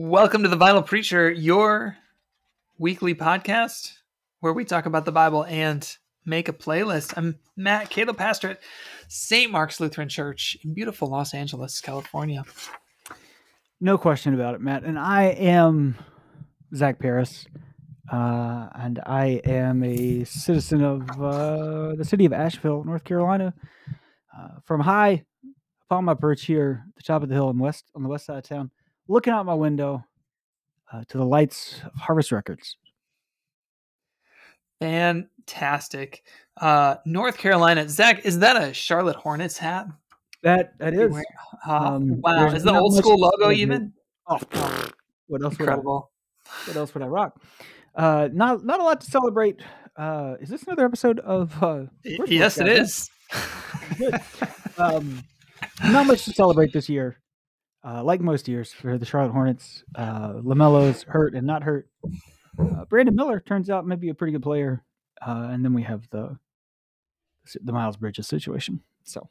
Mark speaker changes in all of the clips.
Speaker 1: Welcome to the Vinyl Preacher, your weekly podcast where we talk about the Bible and make a playlist. I'm Matt Cato, pastor at St. Mark's Lutheran Church in beautiful Los Angeles, California.
Speaker 2: No question about it, Matt. And I am Zach Paris, and I am a citizen of the city of Asheville, North Carolina. From high upon my perch here at the top of the hill on the west side of town, looking out my window to the lights of Harvest Records.
Speaker 1: Fantastic. North Carolina. Zach, is that a Charlotte Hornets hat?
Speaker 2: That is.
Speaker 1: Wow. Is the old school logo even?
Speaker 2: Oh, what else?
Speaker 1: Incredible.
Speaker 2: What else would I rock? Not a lot to celebrate. Is this another episode of?
Speaker 1: Yes, it is.
Speaker 2: Good. Not much to celebrate this year. Like most years for the Charlotte Hornets, LaMelo's hurt and not hurt. Brandon Miller turns out maybe a pretty good player, and then we have the Miles Bridges situation. So,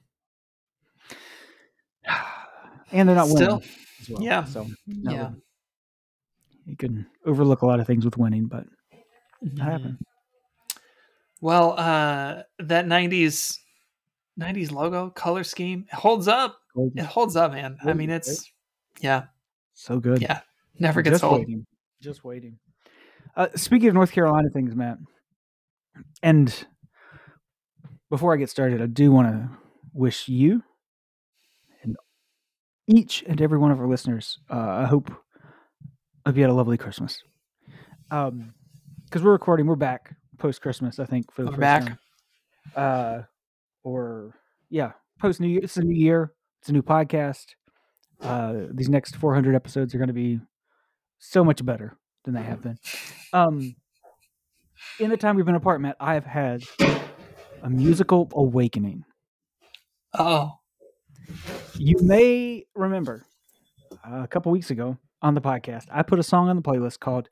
Speaker 2: and they're not winning as well.
Speaker 1: Yeah.
Speaker 2: So you can overlook a lot of things with winning, but that happened.
Speaker 1: Well, that 90s logo color scheme holds up. It holds up, man. I mean, it's
Speaker 2: so good.
Speaker 1: Yeah, never gets old.
Speaker 2: Just waiting. Speaking of North Carolina things, Matt, and before I get started, I do want to wish you and each and every one of our listeners, I hope you had a lovely Christmas. Because we're back post-Christmas, I think, for the first time. Post-New Year. It's a new year. It's a new podcast. These next 400 episodes are going to be so much better than they have been. In the time we've been apart, Matt, I have had a musical awakening.
Speaker 1: Oh. You
Speaker 2: may remember a couple weeks ago on the podcast, I put a song on the playlist called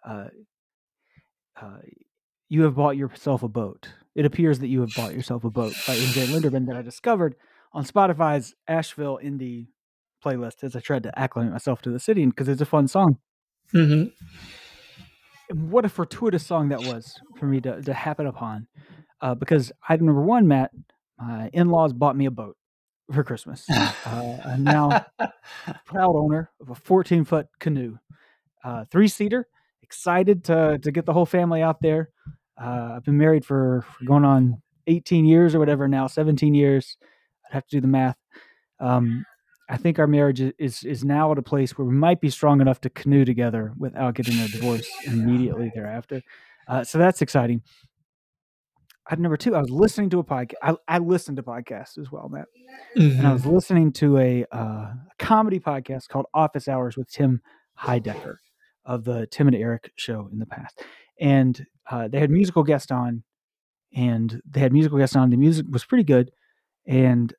Speaker 2: You Have Bought Yourself a Boat. It appears that you have bought yourself a boat by MJ Linderman that I discovered on Spotify's Asheville Indie playlist as I tried to acclimate myself to the city because it's a fun song.
Speaker 1: Mm-hmm.
Speaker 2: And what a fortuitous song that was for me to happen upon. Because item number one, Matt, my in-laws bought me a boat for Christmas. I'm now proud owner of a 14-foot canoe, 3-seater. Excited to get the whole family out there. I've been married for going on 18 years or whatever now, 17 years. I'd have to do the math. I think our marriage is now at a place where we might be strong enough to canoe together without getting a divorce immediately thereafter. So that's exciting. Item number two, I was listening to a podcast. I listen to podcasts as well, Matt. Mm-hmm. And I was listening to a comedy podcast called Office Hours with Tim Heidecker of the Tim and Eric show in the past. And they had musical guests on. The music was pretty good. And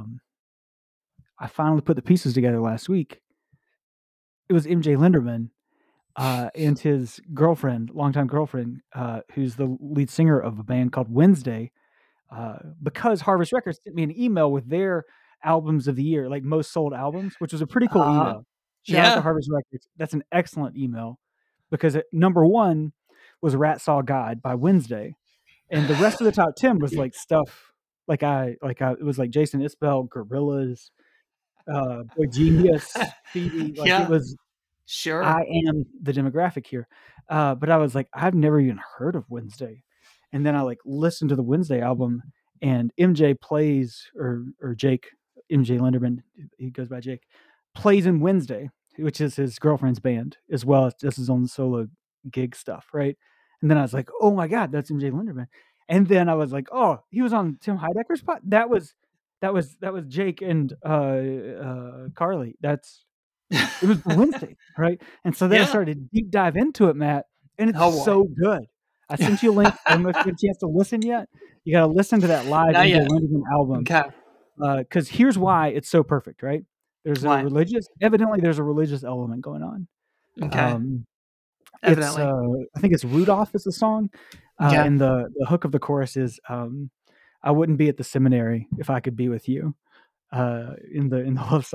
Speaker 2: I finally put the pieces together last week. It was MJ Linderman and his girlfriend, longtime girlfriend, who's the lead singer of a band called Wednesday, because Harvest Records sent me an email with their albums of the year, like most sold albums, which was a pretty cool email. Shout out to Harvest Records. That's an excellent email because number one was Rat Saw God by Wednesday. And the rest of the top 10 was like stuff it was like Jason Isbell, Gorillaz, Boy Genius, Phoebe. It was
Speaker 1: sure.
Speaker 2: I am the demographic here. But I was like, I've never even heard of Wednesday. And then I listened to the Wednesday album and MJ plays or Jake, MJ Linderman, he goes by Jake, plays in Wednesday, which is his girlfriend's band, as well as just his own solo gig stuff, right? And then I was like, oh my God, that's MJ Linderman. And then I was like, oh, he was on Tim Heidecker's pod. That was Jake and Carly. It was Wednesday, right? And so then I started to deep dive into it, Matt, and it's so good. I sent you a link. I don't know if you had a chance to listen yet. You got to listen to that live MJ Linderman album.
Speaker 1: Okay.
Speaker 2: Because here's why it's so perfect, right? There's a religious element going on.
Speaker 1: Okay.
Speaker 2: Evidently. I think it's Rudolph is the song. And the hook of the chorus is I wouldn't be at the seminary if I could be with you in the love song.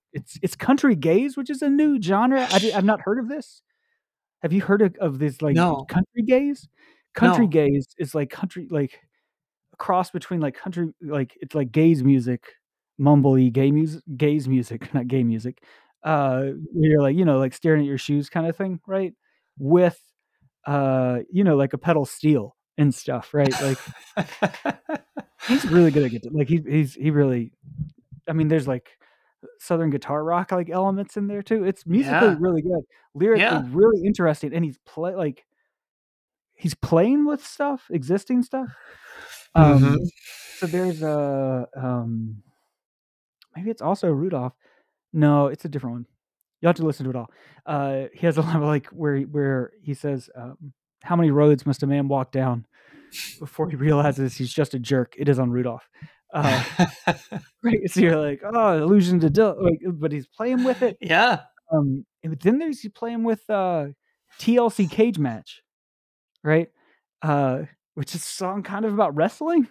Speaker 2: it's country gaze, which is a new genre. I've not heard of this. Have you heard of this like
Speaker 1: No.
Speaker 2: country gaze? Country
Speaker 1: No.
Speaker 2: gaze is like country like a cross between like country like it's like gaze music, mumbly gaze music, not gay music. Where you're like, like staring at your shoes kind of thing, right? With like a pedal steel and stuff, right? Like he's really good at guitar. Like he really I mean, there's like Southern guitar rock like elements in there too. It's musically really good, lyrically really interesting, and he's playing with stuff, existing stuff. So there's maybe it's also Rudolph. No, it's a different one. You have to listen to it all. He has a lot of like where he says, "How many roads must a man walk down before he realizes he's just a jerk?" It is on Rudolph. Right, so you're like, oh, allusion to like, but he's playing with it.
Speaker 1: Yeah.
Speaker 2: And then he's playing with TLC Cage Match, right? Which is a song kind of about wrestling.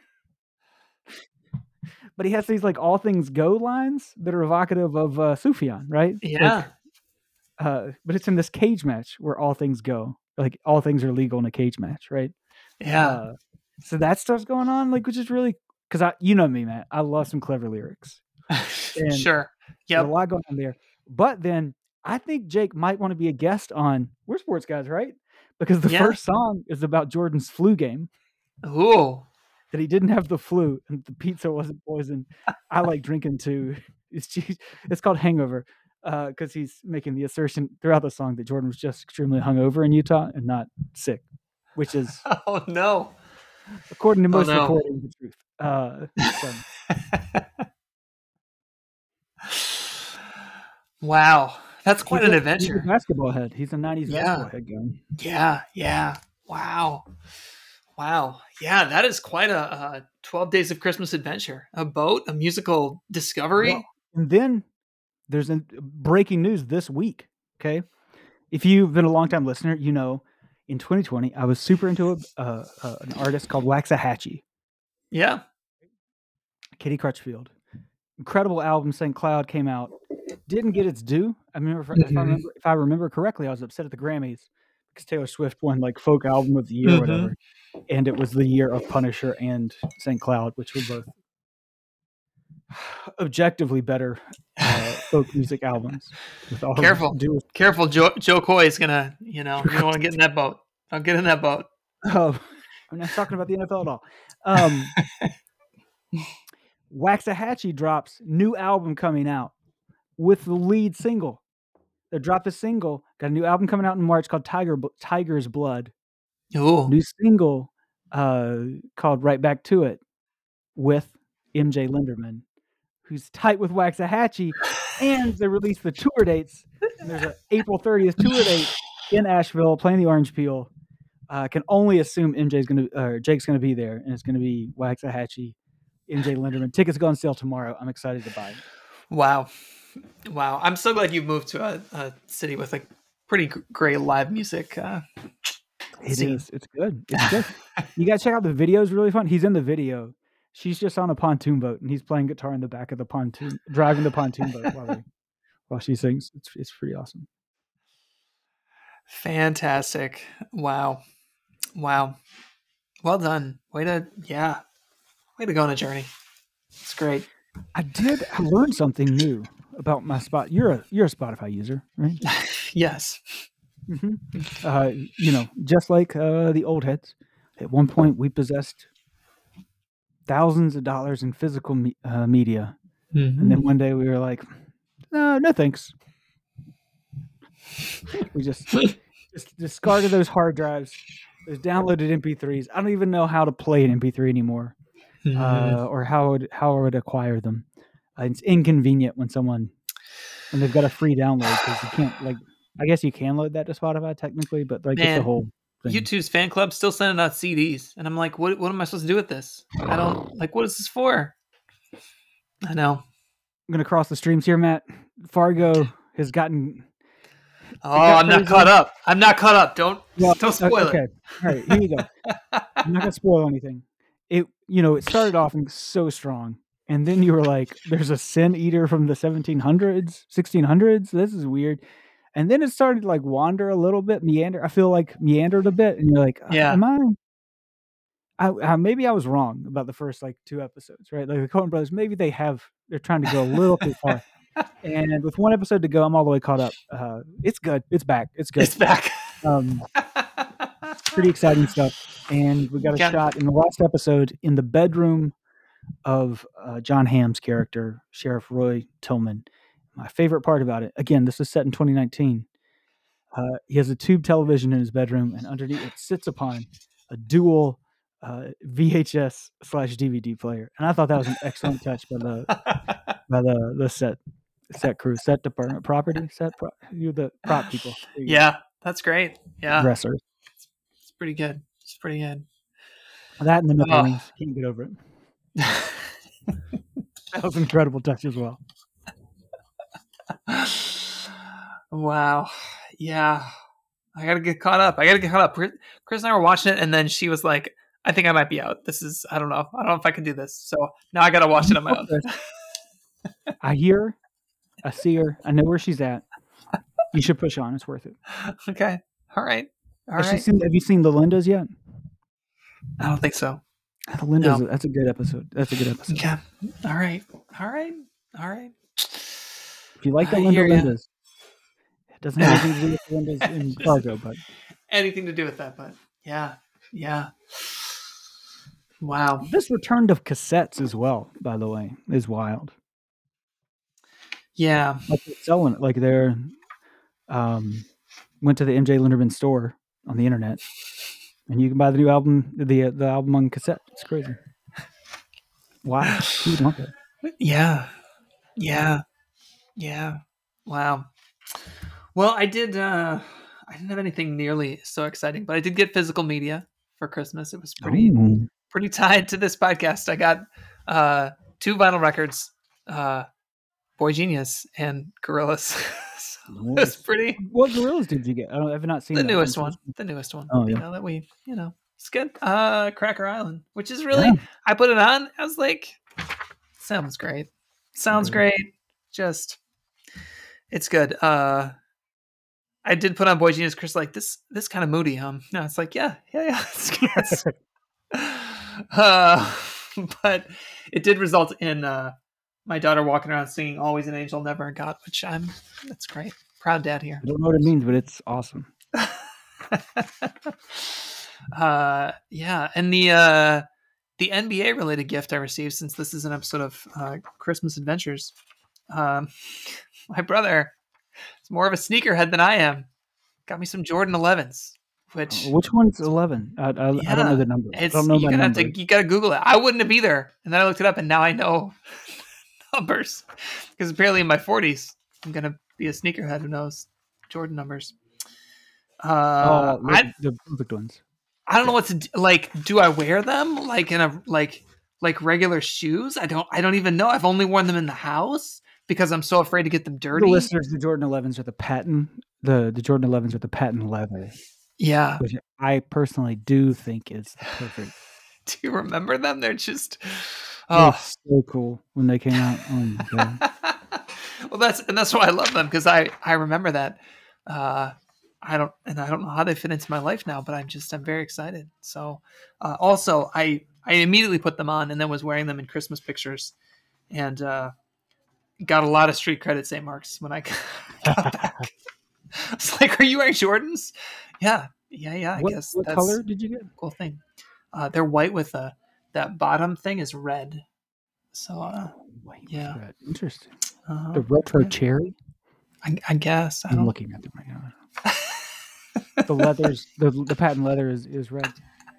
Speaker 2: But he has these like all things go lines that are evocative of Sufjan, right?
Speaker 1: Yeah.
Speaker 2: Like, but it's in this cage match where all things go. Like all things are legal in a cage match, right?
Speaker 1: Yeah.
Speaker 2: So that stuff's going on, like, which is really because you know me, Matt. I love some clever lyrics.
Speaker 1: Sure.
Speaker 2: Yeah, a lot going on there. But then I think Jake might want to be a guest on We're Sports Guys, right? Because the first song is about Jordan's flu game.
Speaker 1: Ooh.
Speaker 2: That he didn't have the flu and the pizza wasn't poison. I like drinking too. It's called Hangover because he's making the assertion throughout the song that Jordan was just extremely hungover in Utah and not sick, which is
Speaker 1: oh no,
Speaker 2: according to most recordings, the truth.
Speaker 1: Wow, that's quite an adventure.
Speaker 2: He's a basketball head. He's a 90s basketball head guy.
Speaker 1: Yeah. Wow. Yeah, that is quite a 12 Days of Christmas adventure. A boat, a musical discovery.
Speaker 2: Well, and then there's breaking news this week, okay? If you've been a long-time listener, you know in 2020, I was super into an artist called Waxahachie.
Speaker 1: Yeah.
Speaker 2: Katie Crutchfield. Incredible album, St. Cloud, came out. Didn't get its due. I remember, if I remember correctly, I was upset at the Grammys because Taylor Swift won like folk album of the year or whatever. And it was the year of Punisher and St. Cloud, which were both objectively better folk music albums.
Speaker 1: Careful, Joe Coy is gonna, you don't want to get in that boat. Don't get in that boat.
Speaker 2: Oh, I'm not talking about the NFL at all. Waxahachie drops new album coming out with the lead single. They dropped a single, got a new album coming out in March called Tiger's Blood.
Speaker 1: Ooh.
Speaker 2: New single called Right Back to It with MJ Linderman, who's tight with Waxahachie, and they released the tour dates. And there's an April 30th tour date in Asheville playing the Orange Peel. I can only assume Jake's gonna be there, and it's gonna be Waxahachie, MJ Linderman. Tickets go on sale tomorrow. I'm excited to buy it.
Speaker 1: Wow. I'm so glad you moved to a city with a pretty great live music.
Speaker 2: It is. It's good. It's good. You got to check out the video. It's really fun. He's in the video. She's just on a pontoon boat, and he's playing guitar in the back of the pontoon, driving the pontoon boat while she sings. It's pretty awesome.
Speaker 1: Fantastic. Wow. Well done. Way to go on a journey. It's great.
Speaker 2: I learned something new about my spot. You're a Spotify user, right?
Speaker 1: Yes.
Speaker 2: Mm-hmm. Just like the old heads, at one point we possessed thousands of dollars in physical media, and then one day we were like, no thanks. We just discarded those hard drives, those downloaded MP3s. I don't even know how to play an MP3 anymore, or how I would acquire them. It's inconvenient when they've got a free download because you can't I guess you can load that to Spotify technically, but it's the whole thing.
Speaker 1: YouTube's fan club still sending out CDs, and I'm like, what am I supposed to do with this? I don't what is this for? I know.
Speaker 2: I'm gonna cross the streams here, Matt. Fargo has gotten.
Speaker 1: I'm not caught up. Don't spoil it.
Speaker 2: All right, here you go. I'm not gonna spoil anything. It started off so strong, And then you were like, there's a sin eater from the 1700s, 1600s. This is weird. And then it started to like wander a little bit, meander. I feel like meandered a bit. And you're like,
Speaker 1: Yeah.
Speaker 2: am maybe I was wrong about the first like 2 episodes, right? Like the Coen brothers, maybe they're trying to go a little too far. And with 1 episode to go, I'm all the way caught up. It's good. It's back. It's good.
Speaker 1: It's back.
Speaker 2: Pretty exciting stuff. And we got a shot in the last episode in the bedroom of John Hamm's character, Sheriff Roy Tillman. My favorite part about it, again, this is set in 2019. He has a tube television in his bedroom, and underneath it sits upon a dual VHS / DVD player. And I thought that was an excellent touch by the set crew, set department, property, you're the prop people.
Speaker 1: Yeah, that's great. Yeah,
Speaker 2: dressers.
Speaker 1: It's pretty good. It's pretty good.
Speaker 2: That and the nipple rings, can't get over it. That was an incredible touch as well.
Speaker 1: Wow. Yeah. I gotta get caught up. Chris and I were watching it, and then she was like, I think I might be out. I don't know if I can do this. So now I gotta watch it on my own.
Speaker 2: I hear her. I see her. I know where she's at. You should push on. It's worth it.
Speaker 1: Okay. All right.
Speaker 2: Have you seen The Lindas yet?
Speaker 1: I don't think so.
Speaker 2: The Lindas, no. That's a good episode.
Speaker 1: Yeah. All right.
Speaker 2: If you like The Lindas, it doesn't have anything to do with The Lindas in Fargo, but
Speaker 1: anything to do with that, but yeah. Wow.
Speaker 2: This return of cassettes as well, by the way, is wild.
Speaker 1: Yeah.
Speaker 2: Like they're selling it. Like they're went to the MJ Linderman store on the internet, and you can buy the new album, the album on cassette. It's crazy. Wow. Who'd want that?
Speaker 1: Yeah. Wow. Well, I didn't have anything nearly so exciting, but I did get physical media for Christmas. It was pretty tied to this podcast. I got 2 vinyl records, Boy Genius and Gorillaz. So it was pretty.
Speaker 2: What Gorillaz did you get? I've not seen
Speaker 1: the newest one. The newest one.
Speaker 2: Oh, yeah.
Speaker 1: It's good. Cracker Island, which is really. Yeah. I put it on. I was like, sounds great. Just, it's good. I did put on Boy Genius. Chris like this kind of moody. No, it's like yeah. It's good. But it did result in my daughter walking around singing "Always an Angel, Never a God," which that's great. Proud dad here.
Speaker 2: I don't know what it means, but it's awesome.
Speaker 1: Yeah, and the NBA related gift I received, since this is an episode of Christmas Adventures, my brother is more of a sneakerhead than I am. Got me some Jordan 11s.
Speaker 2: Which one's 11? I don't know the number. I don't know
Speaker 1: you gotta Google it. I wouldn't have either, and then I looked it up, and now I know numbers because apparently in my 40s I'm gonna be a sneakerhead who knows Jordan numbers.
Speaker 2: The perfect ones.
Speaker 1: I don't know what to do. Like, do I wear them like in a like regular shoes? I don't even know. I've only worn them in the house because I'm so afraid to get them dirty.
Speaker 2: The listeners, the Jordan 11s are the patent. The Jordan 11s are the patent leather.
Speaker 1: Yeah,
Speaker 2: which I personally do think is perfect.
Speaker 1: Do you remember them? They're just
Speaker 2: so cool when they came out. Oh my God.
Speaker 1: Well, that's why I love them, because I remember that. I don't know how they fit into my life now, but I'm very excited. So, also I immediately put them on and then was wearing them in Christmas pictures, and got a lot of street cred at St. Mark's when I got back. It's like, are you wearing Jordans? Yeah. I guess.
Speaker 2: What color did you get?
Speaker 1: Cool thing. They're white with that bottom thing is red. So
Speaker 2: white,
Speaker 1: yeah,
Speaker 2: red. Interesting. The retro cherry.
Speaker 1: I guess
Speaker 2: I'm looking at them right now. The leathers, the patent leather is red.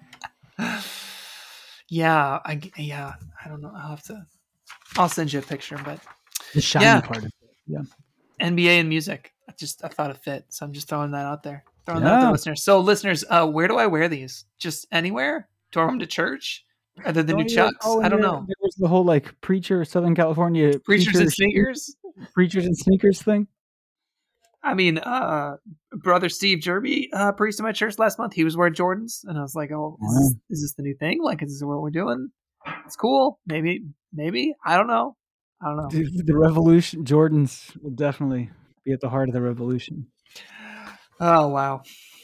Speaker 1: Yeah, I don't know. I'll send you a picture, but
Speaker 2: the shiny part of it. Yeah.
Speaker 1: NBA and music. I thought it fit, so I'm just throwing that out there. That out to listeners. So listeners, where do I wear these? Just anywhere? Do I wear them to church? Are they the new Chucks? I don't know.
Speaker 2: There was the whole like Southern California
Speaker 1: preachers and sneakers
Speaker 2: thing.
Speaker 1: I mean, brother Steve Jerby preached at my church last month. He was wearing Jordans, and I was like, "Oh, is this the new thing? Like, is this what we're doing?" It's cool. Maybe. I don't know.
Speaker 2: The revolution, Jordans will definitely be at the heart of the revolution.
Speaker 1: Oh, wow.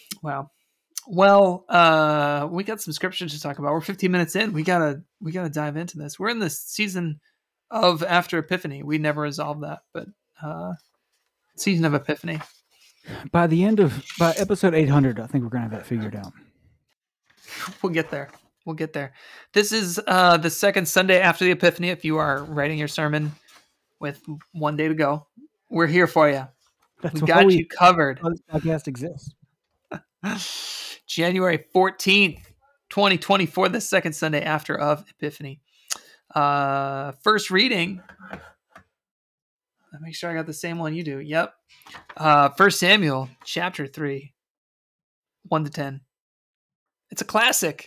Speaker 1: Well, we got some scripture to talk about. We're 15 minutes in. We gotta dive into this. We're in the season of after Epiphany. We never resolved that, but season of Epiphany.
Speaker 2: By episode 800, I think we're gonna have that figured out.
Speaker 1: We'll get there. This is the second Sunday after the Epiphany. If you are writing your sermon with one day to go, we're here for you. We got you covered.
Speaker 2: This podcast exists.
Speaker 1: January 14th, 2024, the second Sunday after of Epiphany. First reading. Let me make sure I got the same one you do. Yep. 1 Samuel chapter 3, 1-10. It's a classic.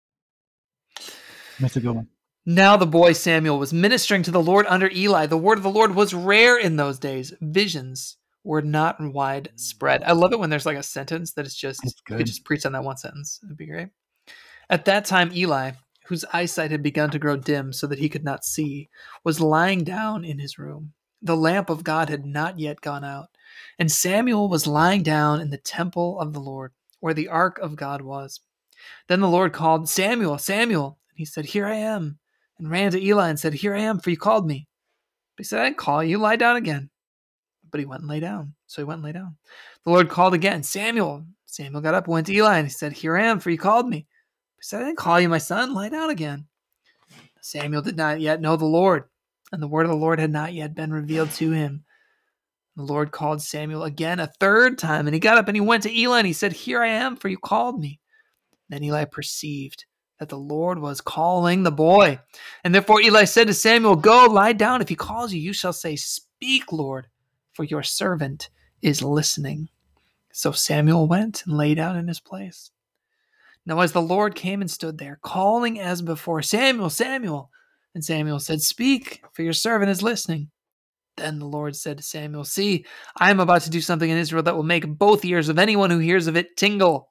Speaker 2: That's a good one.
Speaker 1: Now the boy Samuel was ministering to the Lord under Eli. The word of the Lord was rare in those days. Visions were not widespread. I love it when there's like a sentence that is just, you could just preach on that one sentence. It'd be great. At that time, Eli, whose eyesight had begun to grow dim so that he could not see, was lying down in his room. The lamp of God had not yet gone out, and Samuel was lying down in the temple of the Lord, where the ark of God was. Then the Lord called, Samuel, Samuel. And he said, Here I am. And ran to Eli and said, Here I am, for you called me. But he said, I didn't call you, lie down again. But he went and lay down. So he went and lay down. The Lord called again, Samuel. Samuel got up and went to Eli and he said, Here I am, for you called me. He said, I didn't call you, my son, lie down again. Samuel did not yet know the Lord, and the word of the Lord had not yet been revealed to him. The Lord called Samuel again a third time, and he got up and he went to Eli and he said, Here I am, for you called me. Then Eli perceived that the Lord was calling the boy. And therefore Eli said to Samuel, Go, lie down. If he calls you, you shall say, Speak, Lord, for your servant is listening. So Samuel went and lay down in his place. Now as the Lord came and stood there, calling as before, Samuel, Samuel. And Samuel said, Speak, for your servant is listening. Then the Lord said to Samuel, See, I am about to do something in Israel that will make both ears of anyone who hears of it tingle.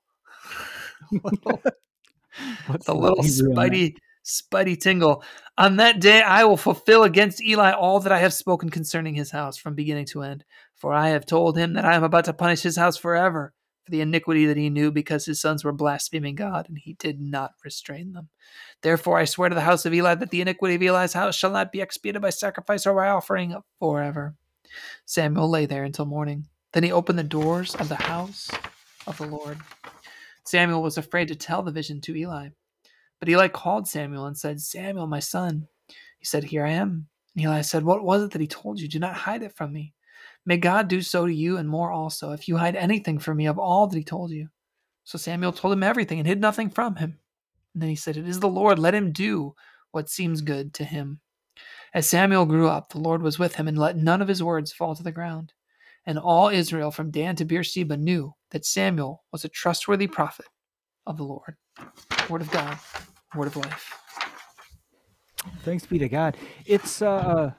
Speaker 1: What's a little spidey tingle. On that day I will fulfill against Eli all that I have spoken concerning his house from beginning to end. For I have told him that I am about to punish his house forever for the iniquity that he knew, because his sons were blaspheming God, and he did not restrain them. Therefore I swear to the house of Eli that the iniquity of Eli's house shall not be expiated by sacrifice or by offering forever. Samuel lay there until morning. Then he opened the doors of the house of the Lord. Samuel was afraid to tell the vision to Eli. But Eli called Samuel and said, Samuel, my son. He said, Here I am. And Eli said, What was it that he told you? Do not hide it from me. May God do so to you and more also, if you hide anything from me of all that he told you. So Samuel told him everything and hid nothing from him. And then he said, It is the Lord. Let him do what seems good to him. As Samuel grew up, the Lord was with him and let none of his words fall to the ground. And all Israel from Dan to Beersheba knew that Samuel was a trustworthy prophet of the Lord. Word of God, word of life.
Speaker 2: Thanks be to God. It's Saul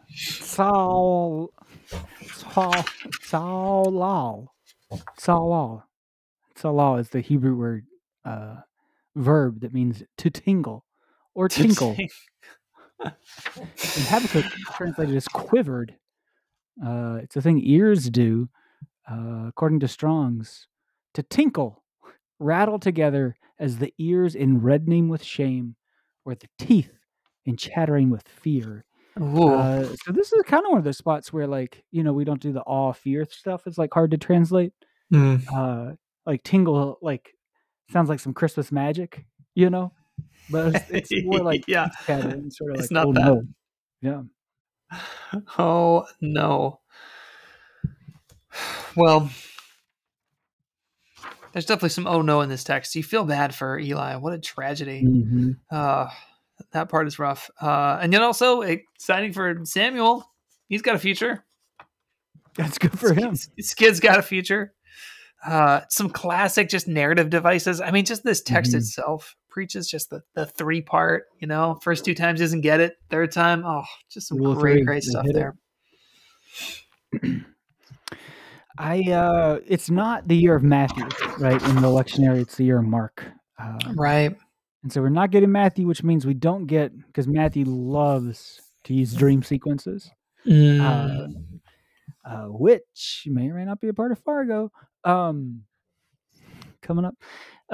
Speaker 2: is the Hebrew word verb that means to tingle or tinkle. And Habakkuk translated as quivered. It's a thing ears do, according to Strong's, to tinkle, rattle together as the ears in reddening with shame, or the teeth in chattering with fear. So this is kind of one of those spots where, like, we don't do the awe, fear stuff. It's like hard to translate. Like tingle, like sounds like some Christmas magic, but it's more like chattering, sort of
Speaker 1: it's
Speaker 2: like,
Speaker 1: not
Speaker 2: oh
Speaker 1: that.
Speaker 2: no, yeah.
Speaker 1: Oh no. Well, there's definitely some oh no in this text. You feel bad for Eli. What a tragedy.
Speaker 2: Mm-hmm.
Speaker 1: That part is rough. And yet also exciting for Samuel. He's got a future.
Speaker 2: That's good for him.
Speaker 1: His kid's got a future. Some classic just narrative devices. I mean, just this text itself preaches just the 3-part, first 2 times doesn't get it. Third time, just some great stuff there.
Speaker 2: It's not the year of Matthew, right? In the lectionary, it's the year of Mark.
Speaker 1: Right.
Speaker 2: And so we're not getting Matthew, which means we don't get, because Matthew loves to use dream sequences, which may or may not be a part of Fargo. Coming up.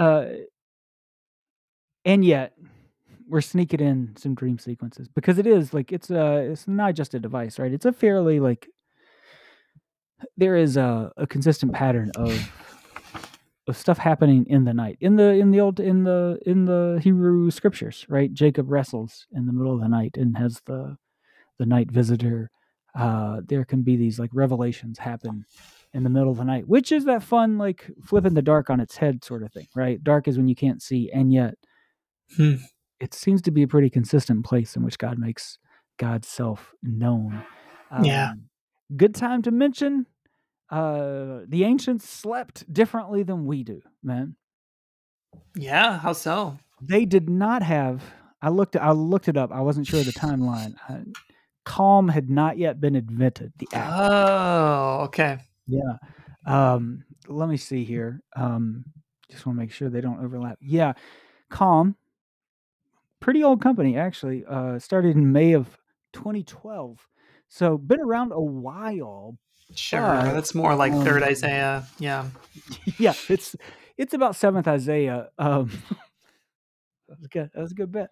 Speaker 2: And yet we're sneaking in some dream sequences because it is like it's not just a device, right? It's a fairly like there is a consistent pattern of stuff happening in the night in the Hebrew scriptures, right? Jacob wrestles in the middle of the night and has the night visitor. There can be these like revelations happen in the middle of the night, which is that fun like flipping the dark on its head sort of thing, right? Dark is when you can't see, and yet it seems to be a pretty consistent place in which God makes God's self known. Good time to mention the ancients slept differently than we do, man.
Speaker 1: Yeah, how so?
Speaker 2: They did not have. I looked it up. I wasn't sure of the timeline. Calm had not yet been invented. The act.
Speaker 1: Oh, okay.
Speaker 2: Yeah. Let me see here. Just want to make sure they don't overlap. Yeah, Calm. Pretty old company, actually. Started in May of 2012, so been around a while.
Speaker 1: Sure, that's more like Third Isaiah. Yeah,
Speaker 2: yeah, it's about Seventh Isaiah. That was a good bet.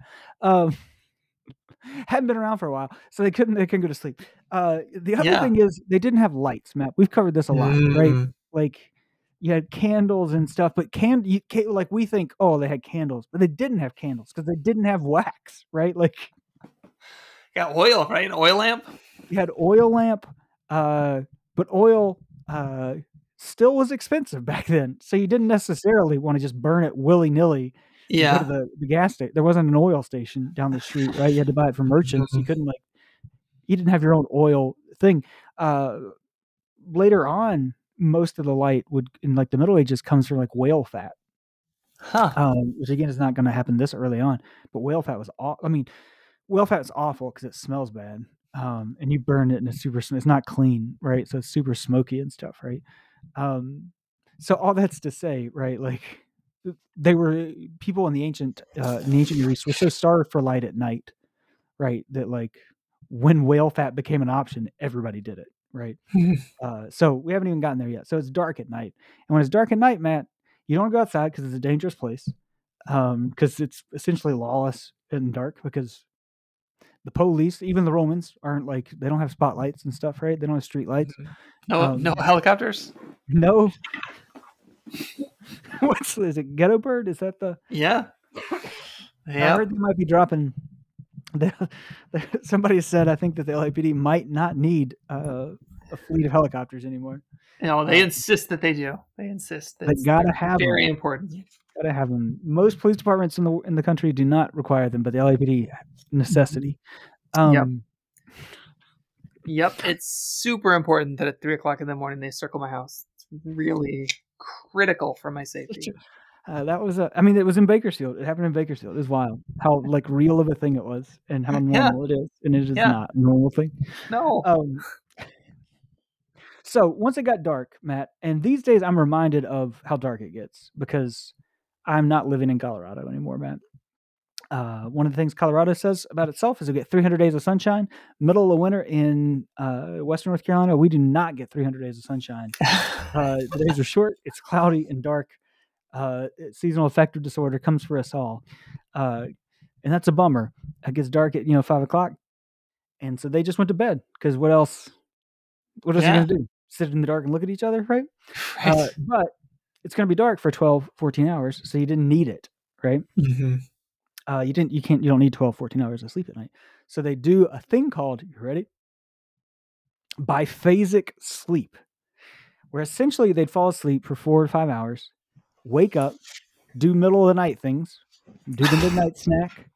Speaker 2: Hadn't been around for a while, so they couldn't go to sleep. The other thing is they didn't have lights, Matt. We've covered this a lot, right? Like you had candles and stuff, but like we think, oh, they had candles, but they didn't have candles because they didn't have wax, right? Like
Speaker 1: got oil, right? An oil lamp.
Speaker 2: You had oil lamp, but oil still was expensive back then, so you didn't necessarily want to just burn it willy nilly.
Speaker 1: Yeah,
Speaker 2: go to the gas station. There wasn't an oil station down the street, right? You had to buy it from merchants. You couldn't you didn't have your own oil thing. Later on, most of the light would in like the Middle Ages comes from like whale fat, which again is not going to happen this early on. But whale fat was whale fat is awful because it smells bad, and you burn it and it's not clean, right? So it's super smoky and stuff, right? So all that's to say, right? Like they were people in the ancient Near East were so starved for light at night, right? That like when whale fat became an option, everybody did it, right? So we haven't even gotten there yet. So it's dark at night, and when it's dark at night, Matt, you don't go outside because it's a dangerous place, because it's essentially lawless and dark because the police, even the Romans, aren't like they don't have spotlights and stuff, right? They don't have street lights.
Speaker 1: No helicopters.
Speaker 2: No. Is it Ghetto Bird? Is that the?
Speaker 1: Yeah.
Speaker 2: I heard they might be dropping. Somebody said I think that the LAPD might not need a fleet of helicopters anymore.
Speaker 1: No, they insist that they do. They insist that
Speaker 2: they gotta have
Speaker 1: very
Speaker 2: them.
Speaker 1: important.
Speaker 2: Gotta have them. Most police departments in the country do not require them, but the LAPD necessity.
Speaker 1: Yep, it's super important that at 3:00 in the morning they circle my house. It's really critical for my safety.
Speaker 2: That was it was in Bakersfield. It happened in Bakersfield. It was wild how like real of a thing it was and how normal it is, and it is not a normal thing.
Speaker 1: No.
Speaker 2: So once it got dark, Matt, and these days I'm reminded of how dark it gets because I'm not living in Colorado anymore, Matt. One of the things Colorado says about itself is we get 300 days of sunshine. Middle of winter in Western North Carolina, we do not get 300 days of sunshine. The days are short. It's cloudy and dark. Seasonal affective disorder comes for us all. And that's a bummer. It gets dark at 5:00. And so they just went to bed because what else are you going to do? Sit in the dark and look at each other, right? But it's going to be dark for 12, 14 hours. So you didn't need it, right?
Speaker 1: Mm-hmm.
Speaker 2: You don't need 12, 14 hours of sleep at night. So they do a thing called, you ready? Biphasic sleep, where essentially they'd fall asleep for 4 to 5 hours, wake up, do middle of the night things, do the midnight snack,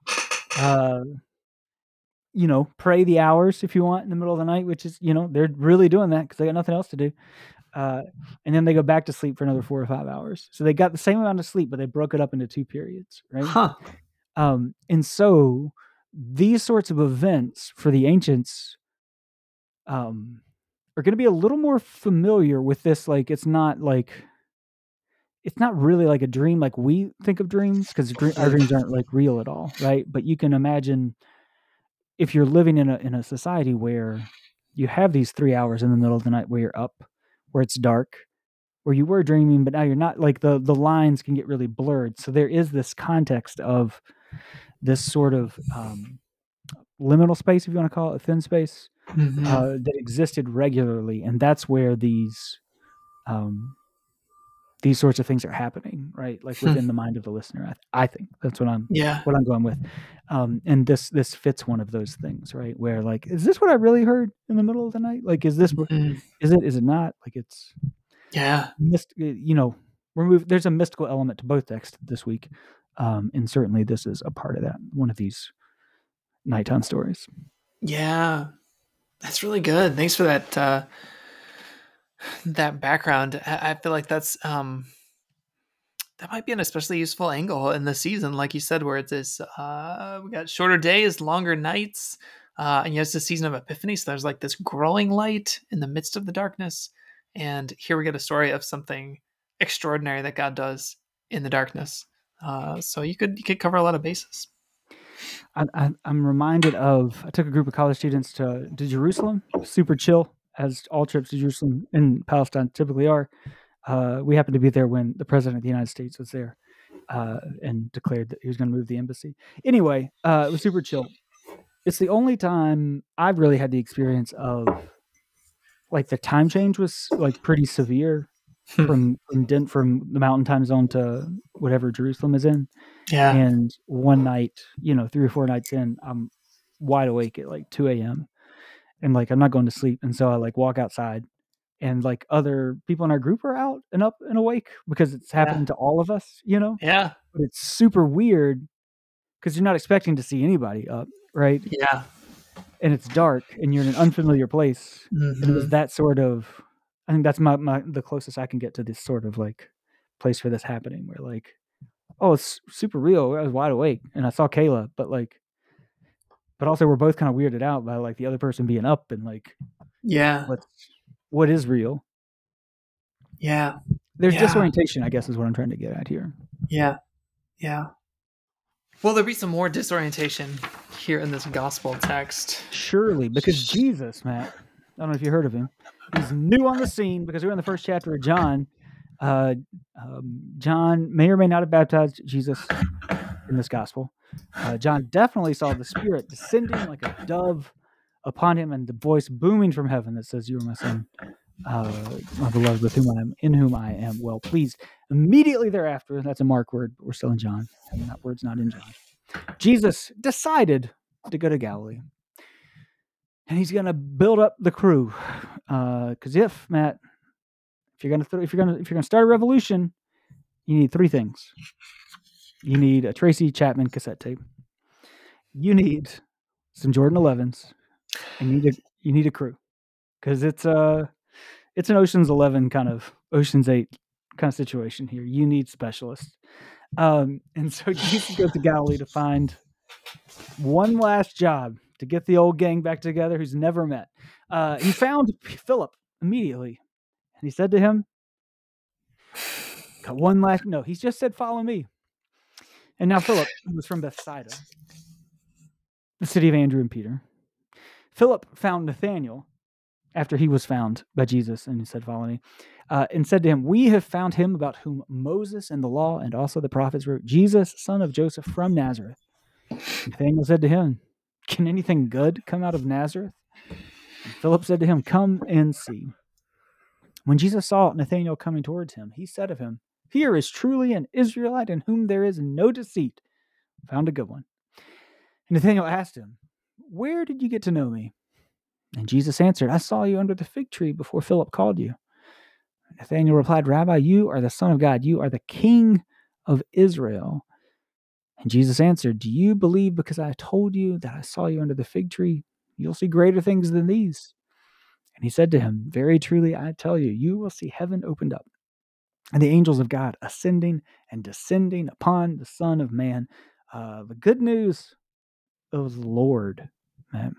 Speaker 2: pray the hours if you want in the middle of the night, which is, they're really doing that because they got nothing else to do. And then they go back to sleep for another 4 or 5 hours. So they got the same amount of sleep, but they broke it up into 2 periods, right? And so these sorts of events for the ancients are going to be a little more familiar with this. Like, it's not like it's not really like a dream like we think of dreams, because our dreams aren't like real at all, right? But you can imagine if you're living in a society where you have these 3 hours in the middle of the night where you're up, where it's dark, where you were dreaming, but now you're not, like the lines can get really blurred. So there is this context of this sort of liminal space, if you want to call it, a thin space, that existed regularly, and that's where these sorts of things are happening, right? Like within the mind of the listener. I think that's what I'm going with. And this fits one of those things, right? Where like, is this what I really heard in the middle of the night? Like, is this is it not? Like it's there's a mystical element to both texts this week. And certainly this is a part of that, one of these nighttime stories.
Speaker 1: Yeah. That's really good. Thanks for that that background. I feel like that's that might be an especially useful angle in the season, like you said, where it's this we got shorter days, longer nights, and it's the season of Epiphany, so there's like this growing light in the midst of the darkness. And here we get a story of something extraordinary that God does in the darkness. So you could cover a lot of bases.
Speaker 2: I'm reminded of, I took a group of college students to Jerusalem, super chill, as all trips to Jerusalem in Palestine typically are. We happened to be there when the president of the United States was there and declared that he was going to move the embassy. Anyway, it was super chill. It's the only time I've really had the experience of like the time change was like pretty severe from the mountain time zone to whatever Jerusalem is in.
Speaker 1: Yeah.
Speaker 2: And one night, 3 or 4 nights in, I'm wide awake at like 2 a.m. and like I'm not going to sleep. And so I like walk outside, and like other people in our group are out and up and awake because it's happening to all of us,
Speaker 1: Yeah.
Speaker 2: But it's super weird because you're not expecting to see anybody up, right?
Speaker 1: Yeah.
Speaker 2: And it's dark and you're in an unfamiliar place. And it was that sort of, I think that's the closest I can get to this sort of like place for this happening, where like, oh, it's super real. I was wide awake and I saw Kayla, but also we're both kind of weirded out by like the other person being up and like, what is real?
Speaker 1: Yeah.
Speaker 2: There's disorientation, I guess, is what I'm trying to get at here.
Speaker 1: Yeah. Yeah. Will there be some more disorientation here in this gospel text?
Speaker 2: Surely, because Jesus, Matt, I don't know if you heard of him. He's new on the scene because we're in the first chapter of John. John may or may not have baptized Jesus in this gospel. John definitely saw the Spirit descending like a dove upon him, and the voice booming from heaven that says, "You are my son, my beloved, in whom I am well pleased." Immediately thereafter, that's a Mark word, but we're still in John, and that word's not in John. Jesus decided to go to Galilee, and he's going to build up the crew. Because if you're gonna start a revolution, you need 3 things. You need a Tracy Chapman cassette tape. You need some Jordan 11s, and you need a crew, because it's an Ocean's 11 kind of Ocean's 8 kind of situation here. You need specialists. And so Jesus goes to Galilee to find one last job to get the old gang back together who's never met. He found Philip immediately, and he said to him, he just said, "Follow me." And now Philip was from Bethsaida, the city of Andrew and Peter. Philip found Nathanael after he was found by Jesus, and he said, "Follow me," and said to him, "We have found him about whom Moses and the law and also the prophets wrote, Jesus, son of Joseph from Nazareth." Nathanael said to him, "Can anything good come out of Nazareth?" And Philip said to him, "Come and see." When Jesus saw Nathanael coming towards him, he said of him, "Here is truly an Israelite in whom there is no deceit." Found a good one. And Nathanael asked him, "Where did you get to know me?" And Jesus answered, "I saw you under the fig tree before Philip called you." Nathanael replied, "Rabbi, you are the Son of God. You are the King of Israel." And Jesus answered, "Do you believe because I told you that I saw you under the fig tree? You'll see greater things than these." And he said to him, "Very truly, I tell you, you will see heaven opened up and the angels of God ascending and descending upon the Son of Man." The good news of the Lord, man.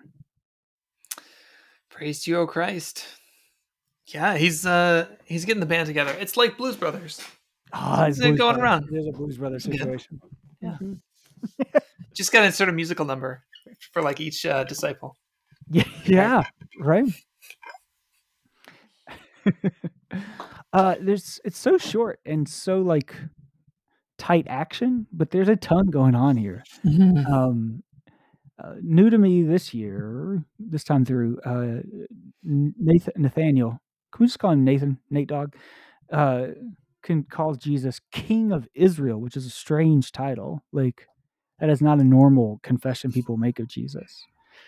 Speaker 1: Praise to you, O Christ. Yeah, he's getting the band together. It's like Blues Brothers. It's
Speaker 2: Blues
Speaker 1: going
Speaker 2: Brothers.
Speaker 1: around.
Speaker 2: It is a Blues Brothers situation.
Speaker 1: Yeah.
Speaker 2: Mhm.
Speaker 1: Just got to insert a musical number for like each disciple.
Speaker 2: Yeah, right. It's so short and so like tight action, but there's a ton going on here. New to me this time through, Nathaniel. Can we just call him Nathan? Nate Dogg. Calls Jesus King of Israel, which is a strange title. Like that is not a normal confession people make of Jesus.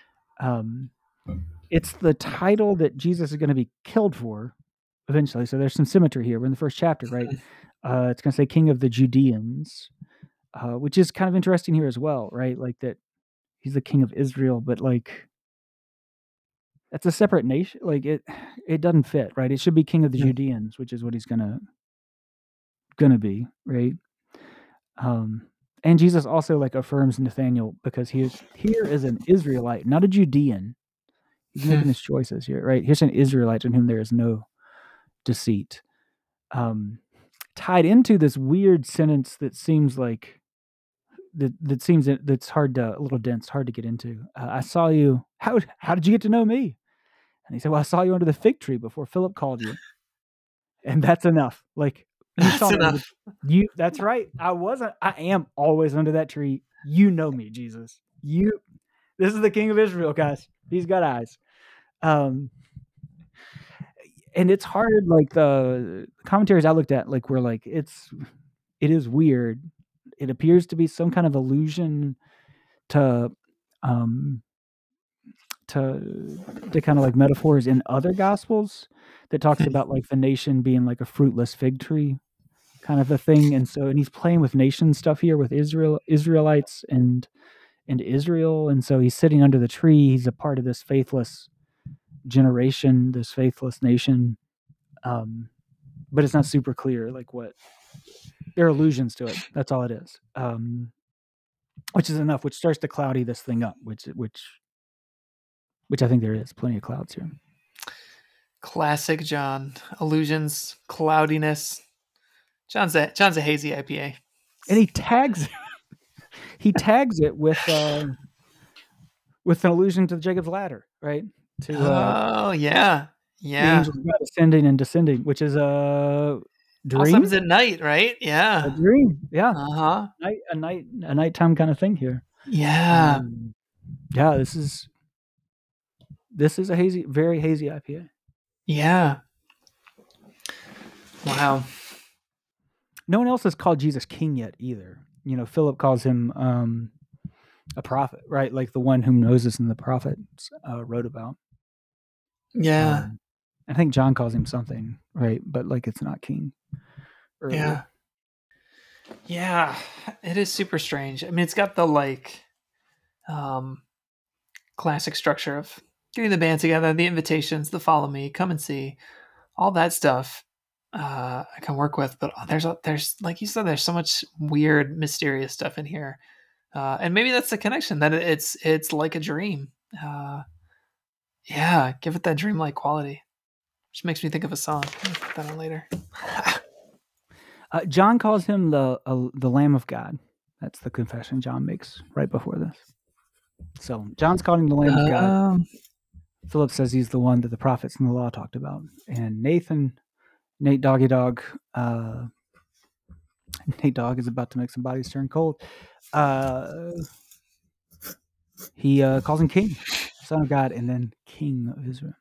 Speaker 2: It's the title that Jesus is going to be killed for eventually. So there's some symmetry here. We're in the first chapter, right? It's going to say King of the Judeans, which is kind of interesting here as well, right? Like that he's the King of Israel, but like that's a separate nation. Like it doesn't fit, right? It should be King of the Judeans, which is what he's gonna be, right? And Jesus also like affirms Nathaniel because here is an Israelite, not a Judean. He's making his choices here, right? Here's an Israelite in whom there is no deceit. Tied into this weird sentence that seems like that's hard to, a little dense, hard to get into. I saw you. How did you get to know me? And he said, well, I saw you under the fig tree before Philip called you. And that's enough. Like you
Speaker 1: That's
Speaker 2: saw
Speaker 1: enough.
Speaker 2: That's right. I am always under that tree. You know me, Jesus. This is the King of Israel, guys. He's got eyes. And it's hard, like the commentaries I looked at, like were like, it is weird. It appears to be some kind of allusion to kind of like metaphors in other gospels that talks about like the nation being like a fruitless fig tree kind of a thing. And he's playing with nation stuff here with Israelites and Israel. And so he's sitting under the tree. He's a part of this faithless generation, this faithless nation. But it's not super clear like what there are allusions to it. That's all it is. Which is enough, which starts to cloudy this thing up, which I think there is plenty of clouds here.
Speaker 1: Classic John. Allusions, cloudiness. John's a hazy IPA.
Speaker 2: And he tags it with an allusion to Jacob's ladder, right?
Speaker 1: Yeah.
Speaker 2: The angels ascending and descending, which is a dream.
Speaker 1: Also happens at night, right? Yeah.
Speaker 2: A dream. Yeah. A nighttime kind of thing here.
Speaker 1: Yeah.
Speaker 2: Yeah, this is a hazy, very hazy IPA.
Speaker 1: Yeah. Wow.
Speaker 2: No one else has called Jesus king yet either. You know, Philip calls him a prophet, right? Like the one whom Moses and the prophets wrote about.
Speaker 1: Yeah.
Speaker 2: I think John calls him something, right? But like it's not king. Earlier.
Speaker 1: Yeah. Yeah. It is super strange. I mean, it's got the like classic structure of getting the band together, the invitations, the follow me, come and see, all that stuff. I can work with, but there's like you said, there's so much weird, mysterious stuff in here, and maybe that's the connection, that it's like a dream. Yeah, give it that dreamlike quality, which makes me think of a song. I'll put that on later.
Speaker 2: John calls him the Lamb of God. That's the confession John makes right before this. So John's calling him the Lamb of God. Philip says he's the one that the prophets and the law talked about, and Nate Doggy Dog. Nate Dogg is about to make some bodies turn cold. He calls him King, Son of God, and then King of Israel.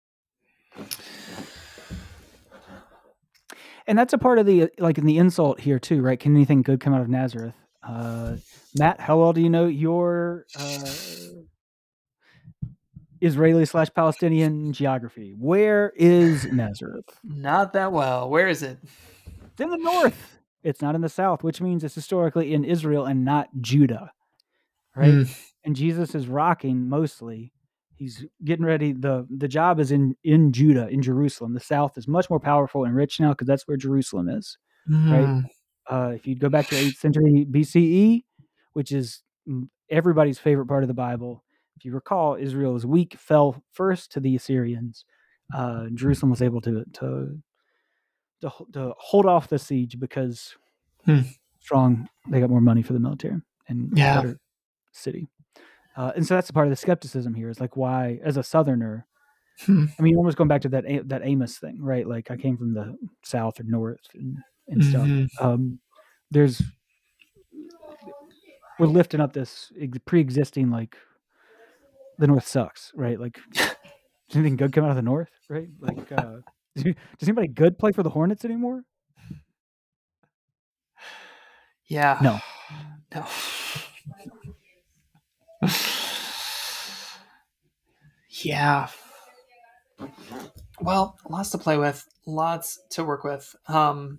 Speaker 2: And that's a part of the, like in the insult here too, right? Can anything good come out of Nazareth? Matt, how well do you know your Israeli/Palestinian geography? Where is Nazareth?
Speaker 1: Not that well. Where is it?
Speaker 2: It's in the north. It's not in the south, which means it's historically in Israel and not Judah, right? And Jesus is rocking mostly. He's getting ready. The job is in Judah, in Jerusalem. The south is much more powerful and rich now because that's where Jerusalem is, right? If you go back to 8th century BCE, which is everybody's favorite part of the Bible, if you recall, Israel was weak, fell first to the Assyrians. Jerusalem was able to to hold off the siege because strong, they got more money for the military and better city. And so that's the part of the skepticism here is like, why, as a Southerner, I mean, almost going back to that Amos thing, right? Like I came from the South or North and stuff. We're lifting up this pre-existing, like the North sucks, right? Like, does anything good come out of the North, right? Like, does anybody good play for the Hornets anymore?
Speaker 1: Yeah.
Speaker 2: No.
Speaker 1: Yeah. Well, lots to play with, lots to work with. Do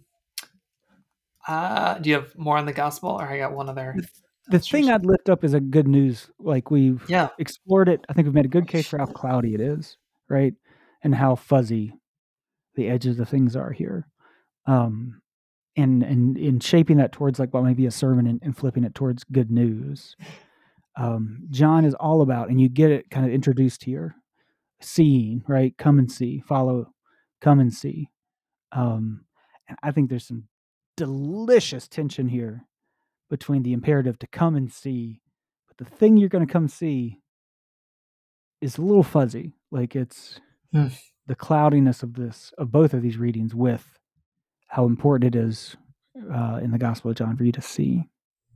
Speaker 1: you have more on the gospel, or I got one other?
Speaker 2: The thing I'd lift up is a good news. Like we've explored it. I think we've made a good case for how cloudy it is, right? And how fuzzy the edges of things are here. And in shaping that towards like what might be a sermon and flipping it towards good news. John is all about, and you get it kind of introduced here, seeing, right? Come and see, follow, come and see. And I think there's some delicious tension here between the imperative to come and see, but the thing you're going to come see is a little fuzzy. Like it's the cloudiness of both of these readings with how important it is in the Gospel of John for you to see.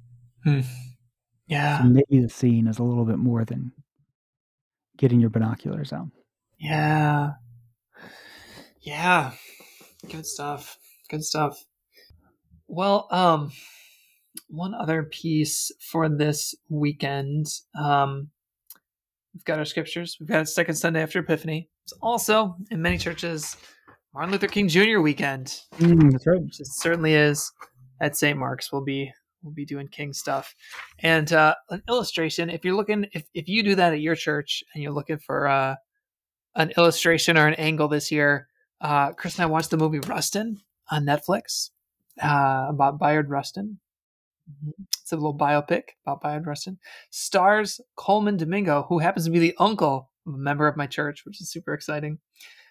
Speaker 1: Yeah.
Speaker 2: So maybe the seeing is a little bit more than getting your binoculars out.
Speaker 1: Yeah. Yeah. Good stuff. Good stuff. Well, one other piece for this weekend. We've got our scriptures. We've got Second Sunday after Epiphany. It's also, in many churches, Martin Luther King Jr. weekend.
Speaker 2: That's right.
Speaker 1: Which it certainly is at St. Mark's. We'll be doing King stuff. And an illustration, if you're looking, if you do that at your church and you're looking for an illustration or an angle this year, Chris and I watched the movie Rustin on Netflix about Bayard Rustin. It's a little biopic about Bayard Rustin. Stars Coleman Domingo, who happens to be the uncle of a member of my church, which is super exciting.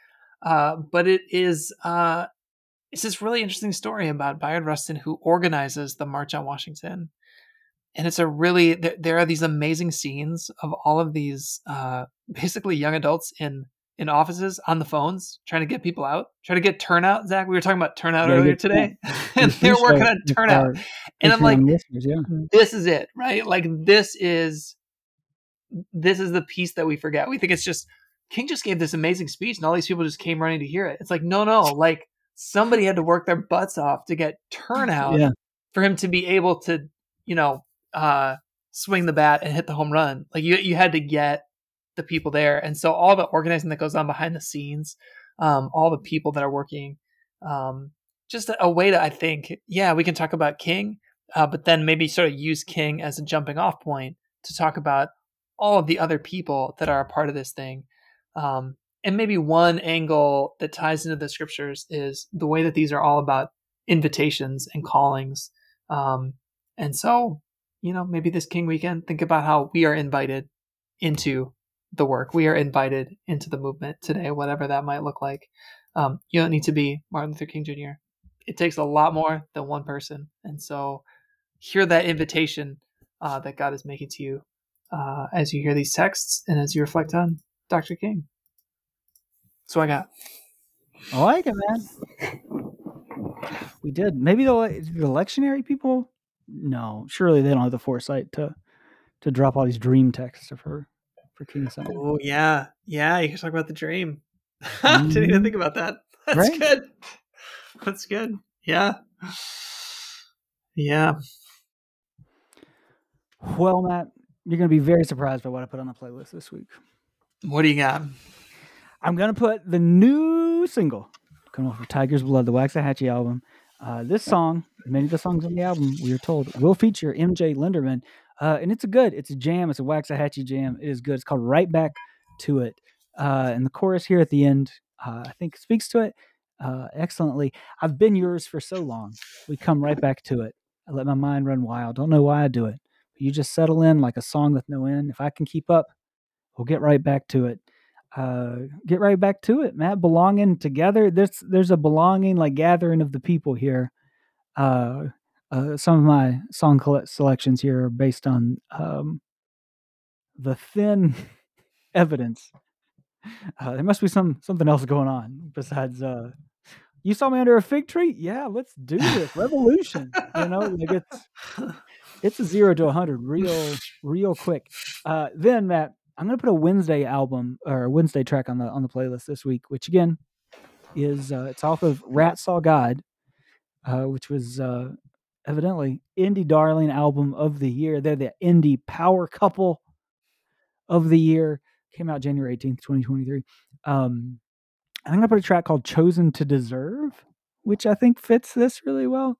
Speaker 1: But it is it's this really interesting story about Bayard Rustin, who organizes the March on Washington. And it's a really, there are these amazing scenes of all of these basically young adults in offices on the phones trying to get people out, trying to get turnout. Zach, we were talking about turnout earlier today, and they're working on turnout. And I'm like, this is it, right? Like this is the piece that we forget. We think it's just King just gave this amazing speech and all these people just came running to hear it. It's like, no, like somebody had to work their butts off to get turnout for him to be able to, swing the bat and hit the home run. Like you had to get the people there. And so all the organizing that goes on behind the scenes, all the people that are working, just a way to, I think, we can talk about King, but then maybe sort of use King as a jumping off point to talk about all of the other people that are a part of this thing. And maybe one angle that ties into the scriptures is the way that these are all about invitations and callings. And so, maybe this King weekend, think about how we are invited into the work. We are invited into the movement today, whatever that might look like. You don't need to be Martin Luther King Jr. It takes a lot more than one person. And so hear that invitation that God is making to you as you hear these texts and as you reflect on Dr. King. That's what I got.
Speaker 2: I like it, man. We did. Maybe the lectionary people? No, surely they don't have the foresight to drop all these dream texts for King Sunday.
Speaker 1: Oh, yeah. Yeah, you can talk about the dream. Didn't even think about that. That's good. That's good. Yeah. Yeah.
Speaker 2: Well, Matt, you're going to be very surprised by what I put on the playlist this week.
Speaker 1: What do you got?
Speaker 2: I'm going to put the new single coming off of Tiger's Blood, the Waxahachie album. This song, many of the songs on the album, we are told, will feature MJ Linderman. And it's a jam. It's a Waxahachie jam. It is good. It's called Right Back to It. And the chorus here at the end, I think speaks to it excellently. I've been yours for so long. We come right back to it. I let my mind run wild. Don't know why I do it. But you just settle in like a song with no end. If I can keep up, we'll get right back to it. get right back to it, Matt. Belonging together. There's a belonging, like gathering of the people here. Some of my song selections here are based on the thin evidence. There must be something else going on besides. You saw me under a fig tree? Yeah, let's do this. Revolution. Like it's a 0 to 100 real quick. Then Matt, I'm gonna put a Wednesday album or a Wednesday track on the playlist this week, which again is it's off of Rat Saw God, which was evidently Indie Darling album of the year. They're the indie power couple of the year. Came out January 18th, 2023. I'm gonna put a track called Chosen to Deserve, which I think fits this really well.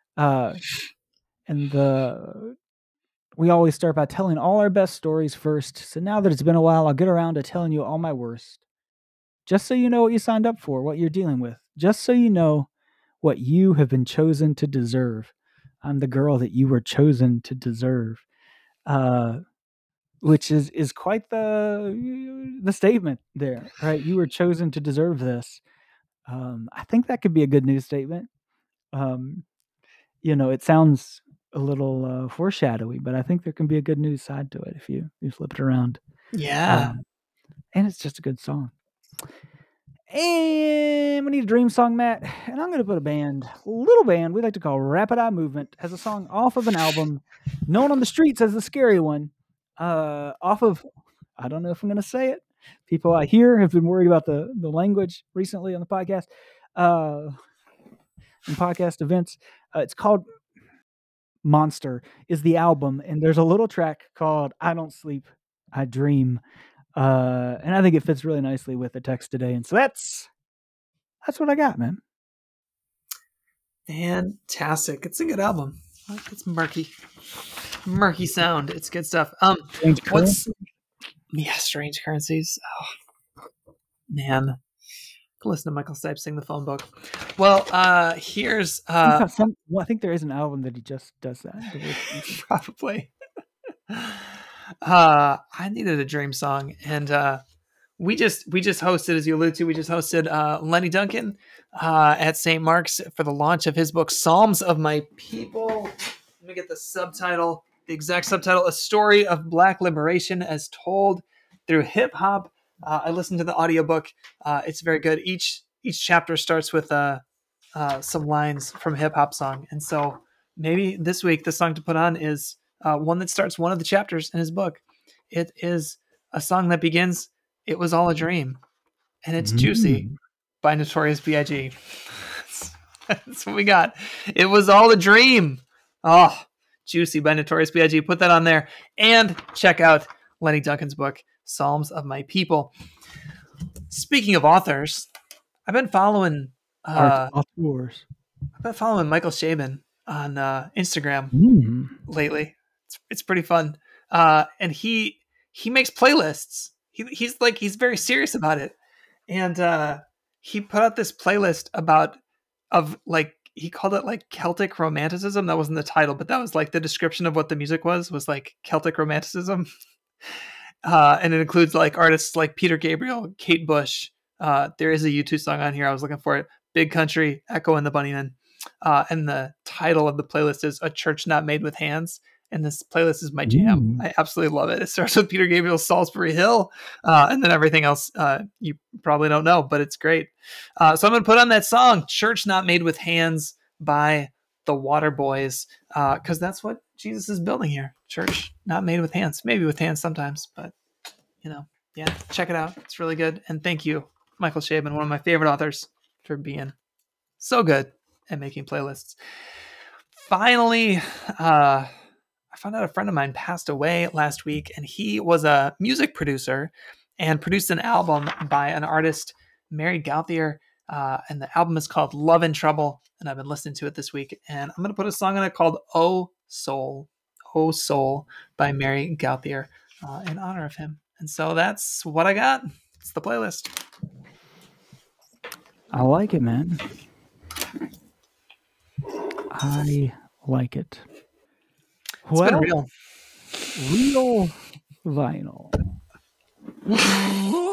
Speaker 2: And we always start by telling all our best stories first. So now that it's been a while, I'll get around to telling you all my worst. Just so you know what you signed up for, what you're dealing with. Just so you know what you have been chosen to deserve. I'm the girl that you were chosen to deserve. Which is quite the statement there, right? You were chosen to deserve this. I think that could be a good news statement. It sounds a little foreshadowy, but I think there can be a good news side to it if you flip it around.
Speaker 1: Yeah.
Speaker 2: And it's just a good song. And we need a dream song, Matt. And I'm going to put a little band we like to call Rapid Eye Movement, has a song off of an album known on the streets as the Scary One. Off of, I don't know if I'm going to say it. People I hear have been worried about the language recently on the podcast, and podcast events. It's called Monster is the album, and there's a little track called I Don't Sleep, I Dream. And I think it fits really nicely with the text today. And so that's what I got, man.
Speaker 1: Fantastic. It's a good album. It's murky sound. It's good stuff. Strange Currencies. Oh, man. Listen to Michael Stipe sing the phone book. Well, here's
Speaker 2: I think there is an album that he just does that.
Speaker 1: Probably. I needed a dream song, and we just hosted, as you alluded to, Lenny Duncan at St. Mark's for the launch of his book Psalms of My People. Let me get the exact subtitle: A Story of Black Liberation as Told Through Hip Hop. I listened to the audiobook. It's very good. Each chapter starts with some lines from a hip hop song, and so maybe this week the song to put on is one that starts one of the chapters in his book. It is a song that begins, "It was all a dream," and it's Juicy by Notorious B.I.G. That's what we got. It was all a dream. Oh, Juicy by Notorious B.I.G. Put that on there, and check out Lenny Duncan's book, Psalms of My People. Speaking of authors, I've been following Michael Chabon on Instagram lately. It's pretty fun, and he makes playlists. He's very serious about it, and he put out this playlist he called it like Celtic romanticism. That wasn't the title, but that was like the description of what the music was like Celtic romanticism. And it includes like artists like Peter Gabriel, Kate Bush. There is a U2 song on here. I was looking for it. Big Country, Echo and the Bunnymen. And the title of the playlist is A Church Not Made with Hands. And this playlist is my jam. I absolutely love it. It starts with Peter Gabriel's Salisbury Hill, and then everything else you probably don't know, but it's great. So I'm going to put on that song, Church Not Made with Hands by the Waterboys, because that's what Jesus is building here. Church not made with hands, maybe with hands sometimes, but yeah, check it out. It's really good. And thank you, Michael Chabon, one of my favorite authors, for being so good at making playlists. Finally, I found out a friend of mine passed away last week, and he was a music producer and produced an album by an artist, Mary Gauthier, and the album is called Love in Trouble, and I've been listening to it this week, and I'm going to put a song on it called Oh Soul by Mary Gauthier in honor of him. And so that's what I got. It's the playlist.
Speaker 2: I like it, man. I like it.
Speaker 1: It's been real
Speaker 2: vinyl.